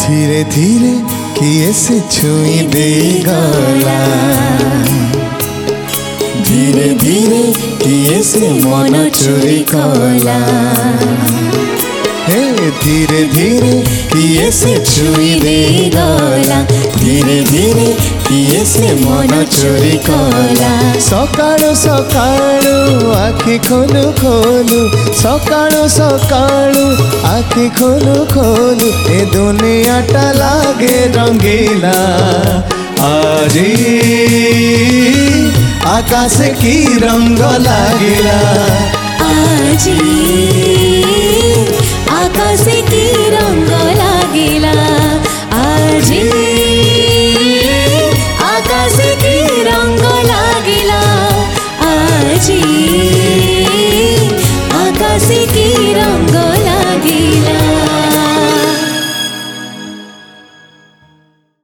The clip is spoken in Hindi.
धीरे धीरे किए से छुई दे गला, धीरे धीरे किए से मन चोरी कला। हे धीरे धीरे किए से छुई दे गला, धीरे धीरे किए से मन चोरी कला। सकाळु सकाळु आखि खोलु खोलु, सकाळु सकाळु आखि खोलु खोलु, ए दुनियाटा लागे रंगीला। आजी आकाश की रंग लागिला, आजी आकाश की रंग लागिला, आजी आकाश की रंग लागिला, आजी आकाश की रंग